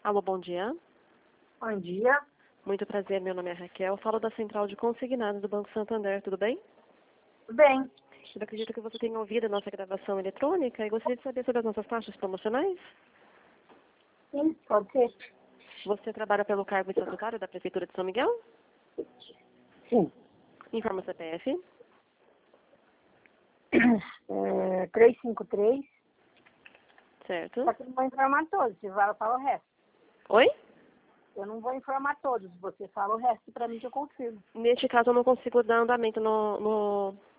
Alô, bom dia. Bom dia. Muito prazer, meu nome é Raquel. Falo da Central de Consignados do Banco Santander, tudo bem? Tudo bem? Eu acredito que você tenha ouvido a nossa gravação eletrônica e gostaria de saber sobre as nossas taxas promocionais. Sim, pode ser. Você trabalha pelo cargo estatutário da Prefeitura de São Miguel? Sim. Informa o CPF. 353. Certo. Só que eu não vou informar todos, você vai falar o resto. Oi? Eu não vou informar todos, você fala o resto para mim que eu confirmo. Neste caso, eu não consigo dar andamento